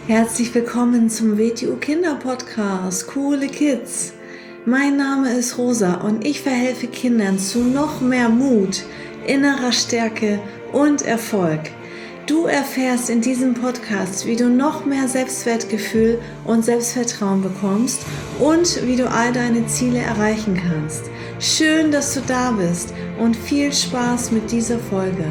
Herzlich willkommen zum WTU Kinder Podcast, Coole Kids. Mein Name ist Rosa und ich verhelfe Kindern zu noch mehr Mut, innerer Stärke und Erfolg. Du erfährst in diesem Podcast, wie du noch mehr Selbstwertgefühl und Selbstvertrauen bekommst und wie du all deine Ziele erreichen kannst. Schön, dass du da bist und viel Spaß mit dieser Folge.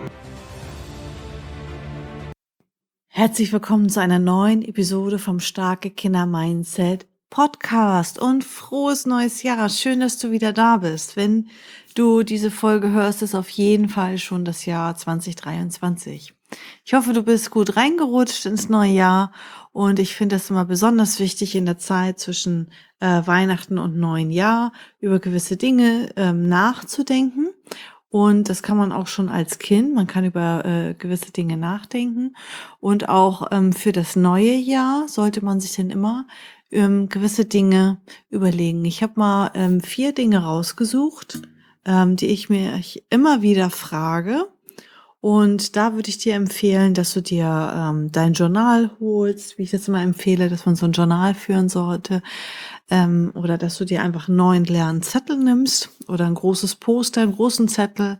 Herzlich willkommen zu einer neuen Episode vom Starke Kinder Mindset Podcast und frohes neues Jahr. Schön, dass du wieder da bist. Wenn du diese Folge hörst, ist auf jeden Fall schon das Jahr 2023. Ich hoffe, du bist gut reingerutscht ins neue Jahr und ich finde es immer besonders wichtig in der Zeit zwischen Weihnachten und neuen Jahr über gewisse Dinge nachzudenken. Und das kann man auch schon als Kind, man kann über gewisse Dinge nachdenken. Und auch für das neue Jahr sollte man sich dann immer gewisse Dinge überlegen. Ich habe mal 4 Dinge rausgesucht, die ich mir immer wieder frage. Und da würde ich dir empfehlen, dass du dir dein Journal holst, wie ich das immer empfehle, dass man so ein Journal führen sollte. Oder dass du dir einfach einen neuen leeren Zettel nimmst oder ein großes Poster, einen großen Zettel.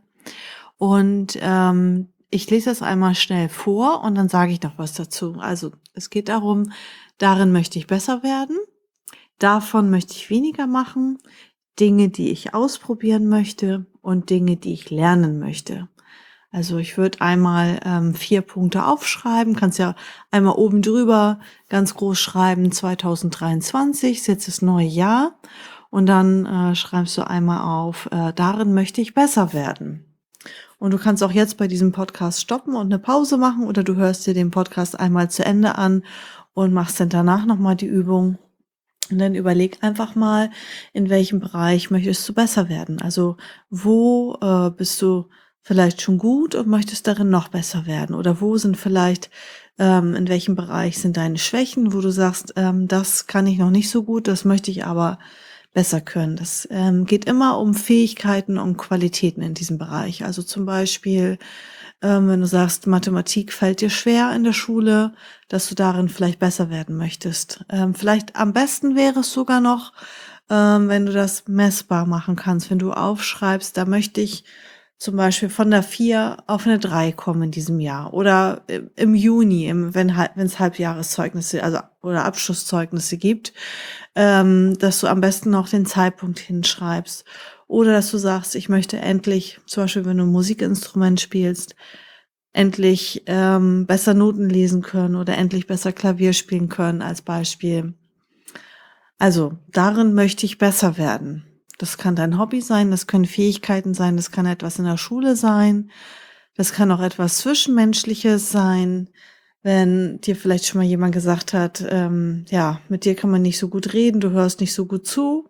Und ich lese das einmal schnell vor und dann sage ich noch was dazu. Also es geht darum, darin möchte ich besser werden, davon möchte ich weniger machen, Dinge, die ich ausprobieren möchte und Dinge, die ich lernen möchte. Also ich würde einmal 4 Punkte aufschreiben, kannst ja einmal oben drüber ganz groß schreiben, 2023 ist jetzt das neue Jahr und dann schreibst du einmal auf, darin möchte ich besser werden. Und du kannst auch jetzt bei diesem Podcast stoppen und eine Pause machen oder du hörst dir den Podcast einmal zu Ende an und machst dann danach nochmal die Übung. Und dann überleg einfach mal, in welchem Bereich möchtest du besser werden? Also wo bist du vielleicht schon gut und möchtest darin noch besser werden? Oder wo sind vielleicht, in welchem Bereich sind deine Schwächen, wo du sagst, das kann ich noch nicht so gut, das möchte ich aber besser können. Das geht immer um Fähigkeiten und Qualitäten in diesem Bereich. Also zum Beispiel, wenn du sagst, Mathematik fällt dir schwer in der Schule, dass du darin vielleicht besser werden möchtest. Vielleicht am besten wäre es sogar noch, wenn du das messbar machen kannst, wenn du aufschreibst, da möchte ich zum Beispiel von der 4 auf eine 3 kommen in diesem Jahr oder im Juni, wenn es Halbjahreszeugnisse, also oder Abschlusszeugnisse gibt, dass du am besten noch den Zeitpunkt hinschreibst oder dass du sagst, ich möchte endlich, zum Beispiel wenn du ein Musikinstrument spielst, endlich besser Noten lesen können oder endlich besser Klavier spielen können als Beispiel. Also darin möchte ich besser werden. Das kann dein Hobby sein, das können Fähigkeiten sein, das kann etwas in der Schule sein, das kann auch etwas Zwischenmenschliches sein, wenn dir vielleicht schon mal jemand gesagt hat, ja, mit dir kann man nicht so gut reden, du hörst nicht so gut zu,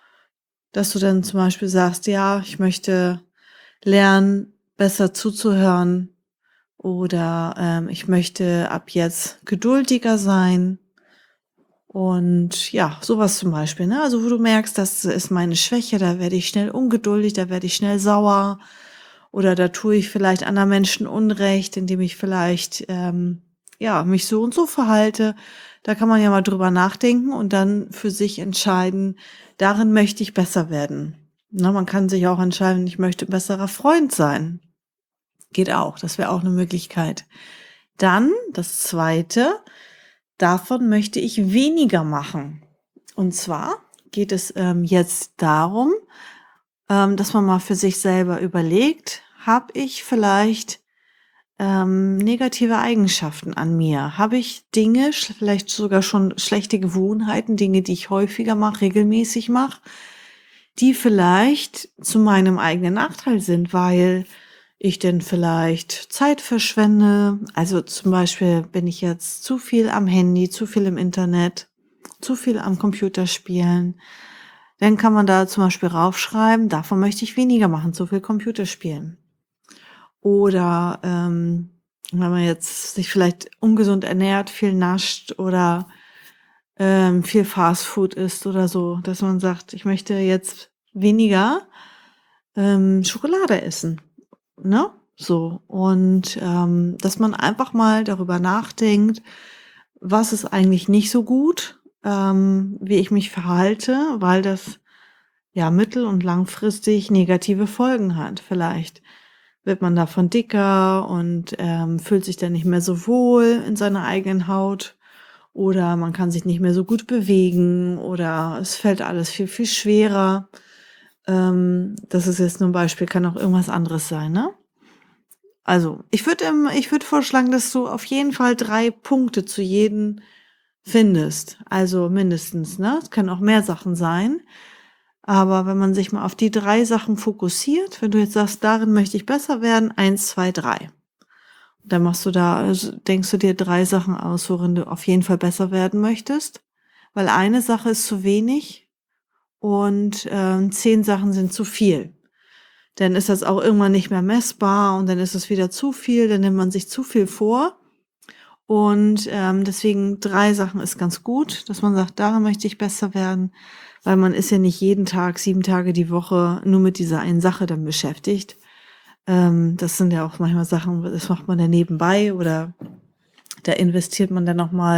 dass du dann zum Beispiel sagst, ja, ich möchte lernen, besser zuzuhören oder ich möchte ab jetzt geduldiger sein. Und ja, sowas zum Beispiel, ne? Also wo du merkst, das ist meine Schwäche, da werde ich schnell ungeduldig, da werde ich schnell sauer oder da tue ich vielleicht anderen Menschen Unrecht, indem ich vielleicht ja mich so und so verhalte. Da kann man ja mal drüber nachdenken und dann für sich entscheiden, darin möchte ich besser werden. Na, man kann sich auch entscheiden, ich möchte ein besserer Freund sein. Geht auch, das wäre auch eine Möglichkeit. Dann das Zweite, davon möchte ich weniger machen. Und zwar geht es jetzt darum, dass man mal für sich selber überlegt, habe ich vielleicht negative Eigenschaften an mir? Habe ich Dinge, vielleicht sogar schon schlechte Gewohnheiten, Dinge, die ich häufiger mache, regelmäßig mache, die vielleicht zu meinem eigenen Nachteil sind, weil ich denn vielleicht Zeit verschwende. Also zum Beispiel bin ich jetzt zu viel am Handy, zu viel im Internet, zu viel am Computer spielen. Dann kann man da zum Beispiel raufschreiben, davon möchte ich weniger machen, zu viel Computerspielen. Oder wenn man jetzt sich vielleicht ungesund ernährt, viel nascht oder viel Fastfood isst oder so, dass man sagt, ich möchte jetzt weniger Schokolade essen, ne? So und dass man einfach mal darüber nachdenkt, was ist eigentlich nicht so gut, wie ich mich verhalte, weil das ja mittel- und langfristig negative Folgen hat. Vielleicht wird man davon dicker und fühlt sich dann nicht mehr so wohl in seiner eigenen Haut. Oder man kann sich nicht mehr so gut bewegen oder es fällt alles viel, viel schwerer. Das ist jetzt nur ein Beispiel, kann auch irgendwas anderes sein, ne? Also, ich würde vorschlagen, dass du auf jeden Fall 3 Punkte zu jedem findest. Also mindestens, ne? Es können auch mehr Sachen sein. Aber wenn man sich mal auf die 3 Sachen fokussiert, wenn du jetzt sagst, darin möchte ich besser werden, 1, 2, 3. Dann machst du da, also denkst du dir 3 Sachen aus, worin du auf jeden Fall besser werden möchtest. Weil eine Sache ist zu wenig und 10 Sachen sind zu viel. Dann ist das auch irgendwann nicht mehr messbar und dann ist es wieder zu viel, dann nimmt man sich zu viel vor. Und deswegen 3 Sachen ist ganz gut, dass man sagt, daran möchte ich besser werden, weil man ist ja nicht jeden Tag, 7 Tage die Woche nur mit dieser einen Sache dann beschäftigt. Das sind ja auch manchmal Sachen, das macht man ja nebenbei oder da investiert man dann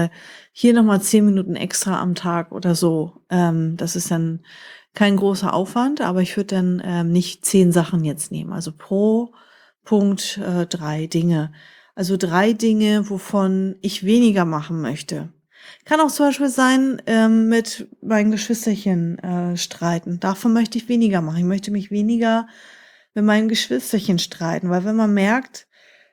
hier noch mal 10 Minuten extra am Tag oder so. Das ist dann kein großer Aufwand, aber ich würde dann nicht 10 Sachen jetzt nehmen. Also pro Punkt 3 Dinge. Also 3 Dinge, wovon ich weniger machen möchte. Kann auch zum Beispiel sein, mit meinen Geschwisterchen streiten. Davon möchte ich weniger machen. Ich möchte mich weniger mit meinen Geschwisterchen streiten, weil wenn man merkt,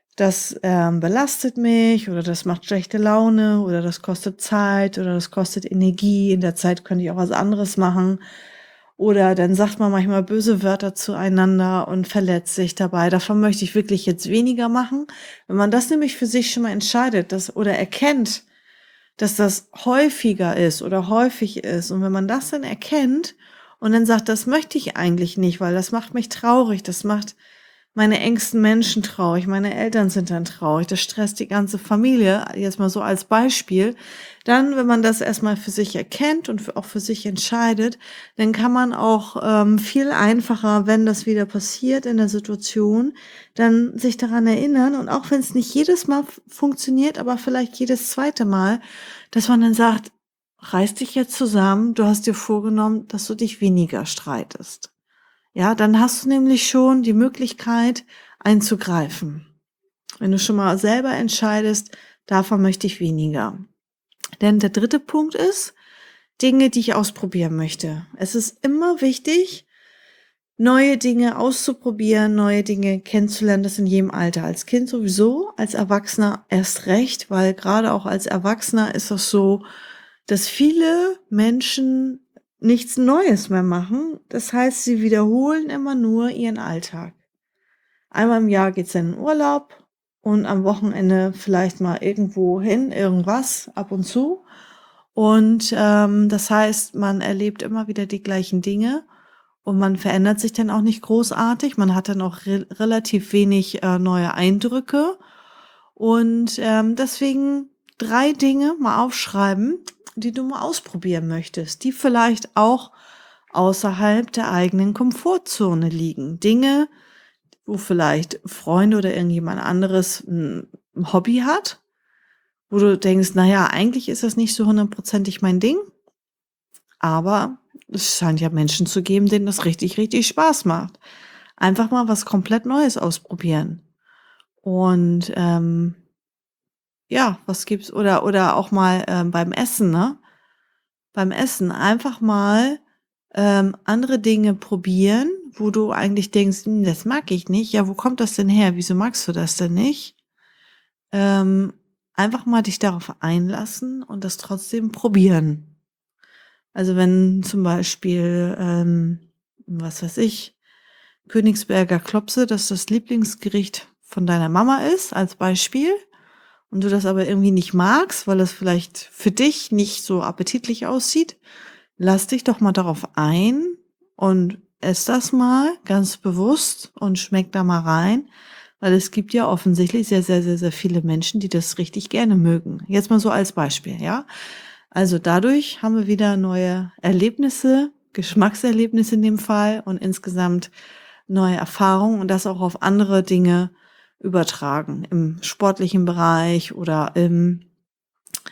das belastet mich oder das macht schlechte Laune oder das kostet Zeit oder das kostet Energie. In der Zeit könnte ich auch was anderes machen. Oder dann sagt man manchmal böse Wörter zueinander und verletzt sich dabei. Davon möchte ich wirklich jetzt weniger machen. Wenn man das nämlich für sich schon mal entscheidet, oder erkennt, dass das häufiger ist oder häufig ist. Und wenn man das dann erkennt und dann sagt, das möchte ich eigentlich nicht, weil das macht mich traurig, das macht meine engsten Menschen traurig, meine Eltern sind dann traurig, das stresst die ganze Familie, jetzt mal so als Beispiel. Dann, wenn man das erstmal für sich erkennt und auch für sich entscheidet, dann kann man auch viel einfacher, wenn das wieder passiert in der Situation, dann sich daran erinnern und auch wenn es nicht jedes Mal funktioniert, aber vielleicht jedes zweite Mal, dass man dann sagt, reiß dich jetzt zusammen, du hast dir vorgenommen, dass du dich weniger streitest. Ja, dann hast du nämlich schon die Möglichkeit einzugreifen. Wenn du schon mal selber entscheidest, davon möchte ich weniger. Denn der 3. Punkt ist, Dinge, die ich ausprobieren möchte. Es ist immer wichtig, neue Dinge auszuprobieren, neue Dinge kennenzulernen, das in jedem Alter. Als Kind sowieso, als Erwachsener erst recht, weil gerade auch als Erwachsener ist es so, dass viele Menschen nichts Neues mehr machen. Das heißt, sie wiederholen immer nur ihren Alltag. Einmal im Jahr geht's dann in den Urlaub und am Wochenende vielleicht mal irgendwo hin, irgendwas, ab und zu. Und das heißt, man erlebt immer wieder die gleichen Dinge und man verändert sich dann auch nicht großartig. Man hat dann auch relativ wenig neue Eindrücke. Und deswegen 3 Dinge mal aufschreiben, die du mal ausprobieren möchtest, die vielleicht auch außerhalb der eigenen Komfortzone liegen. Dinge, wo vielleicht Freunde oder irgendjemand anderes ein Hobby hat, wo du denkst, na ja, eigentlich ist das nicht so hundertprozentig mein Ding, aber es scheint ja Menschen zu geben, denen das richtig, richtig Spaß macht. Einfach mal was komplett Neues ausprobieren. Und ja, was gibt's oder auch mal beim Essen, ne? Beim Essen einfach mal andere Dinge probieren, wo du eigentlich denkst, das mag ich nicht. Ja, wo kommt das denn her? Wieso magst du das denn nicht? Ähm, einfach mal dich darauf einlassen und das trotzdem probieren. Also wenn zum Beispiel, was weiß ich, Königsberger Klopse, dass das Lieblingsgericht von deiner Mama ist, als Beispiel, und du das aber irgendwie nicht magst, weil es vielleicht für dich nicht so appetitlich aussieht, lass dich doch mal darauf ein und ess das mal ganz bewusst und schmeck da mal rein, weil es gibt ja offensichtlich sehr, sehr, sehr, sehr viele Menschen, die das richtig gerne mögen. Jetzt mal so als Beispiel, ja? Also dadurch haben wir wieder neue Erlebnisse, Geschmackserlebnisse in dem Fall und insgesamt neue Erfahrungen und das auch auf andere Dinge übertragen, im sportlichen Bereich oder im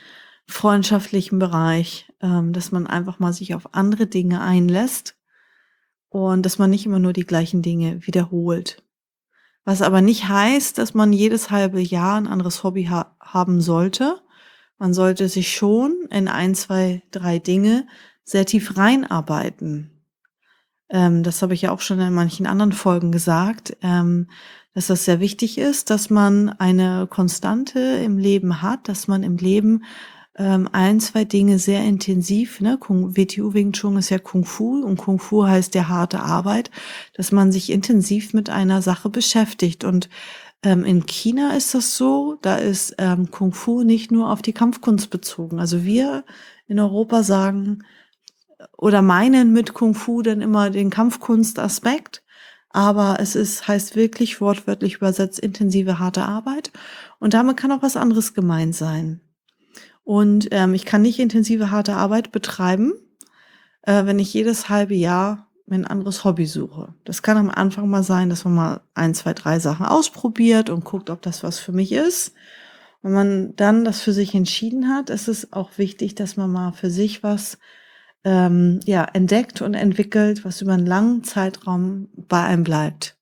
freundschaftlichen Bereich, dass man einfach mal sich auf andere Dinge einlässt und dass man nicht immer nur die gleichen Dinge wiederholt. Was aber nicht heißt, dass man jedes halbe Jahr ein anderes Hobby haben sollte. Man sollte sich schon in ein, 2, 3 Dinge sehr tief reinarbeiten. Das habe ich ja auch schon in manchen anderen Folgen gesagt, dass das sehr wichtig ist, dass man eine Konstante im Leben hat, dass man im Leben, 1, 2 Dinge sehr intensiv, ne, WTU Wing Chun ist ja Kung Fu und Kung Fu heißt ja harte Arbeit, dass man sich intensiv mit einer Sache beschäftigt. Und, in China ist das so, da ist, Kung Fu nicht nur auf die Kampfkunst bezogen. Also, wir in Europa sagen oder meinen mit Kung Fu dann immer den Kampfkunstaspekt, aber es heißt wirklich wortwörtlich übersetzt intensive, harte Arbeit und damit kann auch was anderes gemeint sein. Und, ich kann nicht intensive, harte Arbeit betreiben, wenn ich jedes halbe Jahr mir 'n anderes Hobby suche. Das kann am Anfang mal sein, dass man mal 1, 2, 3 Sachen ausprobiert und guckt, ob das was für mich ist. Wenn man dann das für sich entschieden hat, ist es auch wichtig, dass man mal für sich was ja, entdeckt und entwickelt, was über einen langen Zeitraum bei einem bleibt.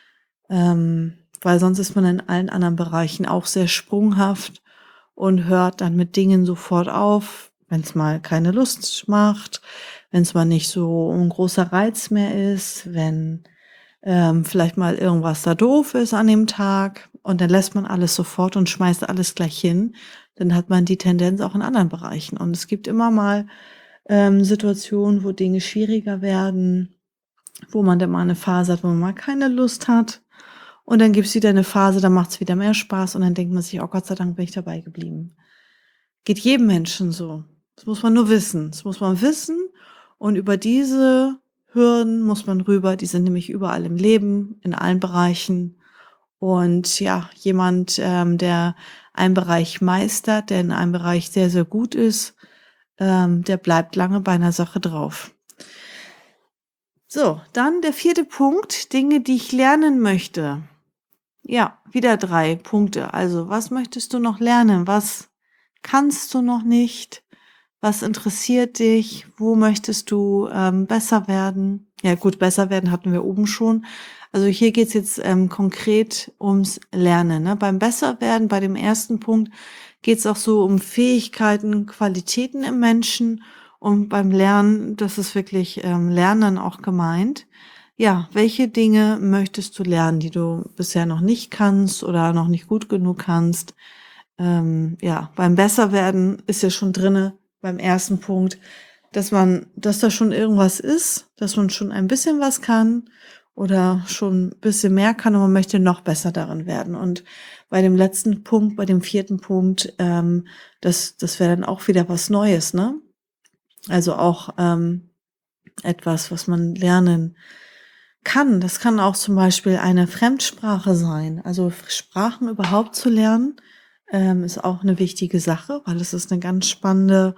Weil sonst ist man in allen anderen Bereichen auch sehr sprunghaft und hört dann mit Dingen sofort auf, wenn es mal keine Lust macht, wenn es mal nicht so ein großer Reiz mehr ist, wenn, vielleicht mal irgendwas da doof ist an dem Tag und dann lässt man alles sofort und schmeißt alles gleich hin. Dann hat man die Tendenz auch in anderen Bereichen. Und es gibt immer mal Situationen, wo Dinge schwieriger werden, wo man dann mal eine Phase hat, wo man mal keine Lust hat. Und dann gibt's wieder eine Phase, da macht's wieder mehr Spaß und dann denkt man sich: „Oh, Gott sei Dank bin ich dabei geblieben.“ Geht jedem Menschen so. Das muss man nur wissen. Das muss man wissen und über diese Hürden muss man rüber. Die sind nämlich überall im Leben, in allen Bereichen. Und ja, jemand, der einen Bereich meistert, der in einem Bereich sehr, sehr gut ist, der bleibt lange bei einer Sache drauf. So, dann der vierte Punkt, Dinge, die ich lernen möchte. Ja, wieder 3 Punkte. Also, was möchtest du noch lernen? Was kannst du noch nicht? Was interessiert dich? Wo möchtest du, besser werden? Ja gut, besser werden hatten wir oben schon. Also, hier geht's jetzt, konkret ums Lernen, ne? Beim Besserwerden, bei dem ersten Punkt, geht's auch so um Fähigkeiten, Qualitäten im Menschen und beim Lernen, das ist wirklich, Lernen auch gemeint. Ja, welche Dinge möchtest du lernen, die du bisher noch nicht kannst oder noch nicht gut genug kannst? Ja, beim Besserwerden ist ja schon drinne, beim ersten Punkt, dass da schon irgendwas ist, dass man schon ein bisschen was kann oder schon ein bisschen mehr kann und man möchte noch besser darin werden. Und bei dem letzten Punkt, bei dem vierten Punkt, das wäre dann auch wieder was Neues, ne? Also auch, etwas, was man lernen kann. Das kann auch zum Beispiel eine Fremdsprache sein. Also Sprachen überhaupt zu lernen, ist auch eine wichtige Sache, weil es ist eine ganz spannende,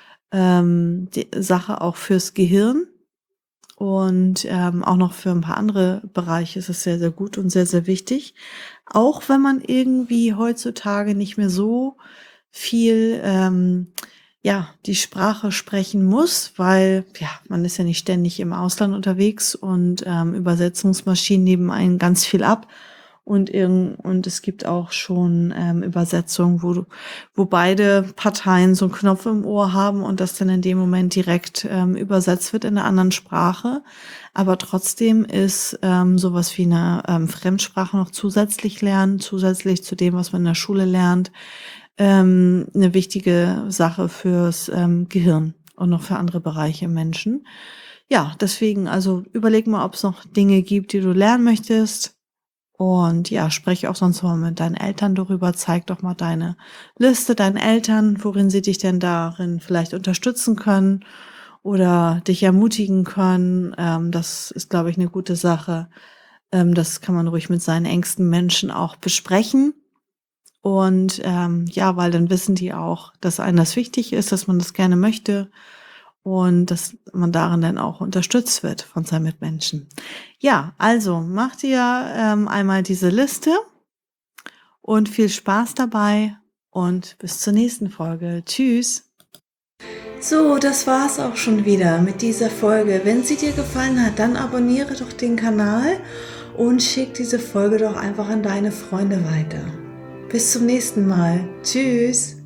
Sache auch fürs Gehirn und, auch noch für ein paar andere Bereiche ist es sehr, sehr gut und sehr, sehr wichtig. Auch wenn man irgendwie heutzutage nicht mehr so viel, ja, die Sprache sprechen muss, weil, ja, man ist ja nicht ständig im Ausland unterwegs und, Übersetzungsmaschinen nehmen einen ganz viel ab und es gibt auch schon, Übersetzungen, wo beide Parteien so 'n Knopf im Ohr haben und das dann in dem Moment direkt, übersetzt wird in 'ner anderen Sprache. Aber trotzdem ist, so was wie 'ne, Fremdsprache noch zusätzlich lernen, zusätzlich zu dem, was man in der Schule lernt, 'ne wichtige Sache fürs, Gehirn und noch für andere Bereiche im Menschen. Ja, deswegen, also, überleg mal, ob's noch Dinge gibt, die du lernen möchtest. Und ja, spreche auch sonst mal mit deinen Eltern darüber. Zeig doch mal deine Liste deinen Eltern, worin sie dich denn darin vielleicht unterstützen können oder dich ermutigen können. Das ist, glaube ich, eine gute Sache. Das kann man ruhig mit seinen engsten Menschen auch besprechen. Und, ja, weil dann wissen die auch, dass einem das wichtig ist, dass man das gerne möchte und dass man darin dann auch unterstützt wird von seinen Mitmenschen. Ja, also mach dir, einmal diese Liste und viel Spaß dabei und bis zur nächsten Folge. Tschüss! So, das war's auch schon wieder mit dieser Folge. Wenn sie dir gefallen hat, dann abonniere doch den Kanal und schick diese Folge doch einfach an deine Freunde weiter. Bis zum nächsten Mal. Tschüss!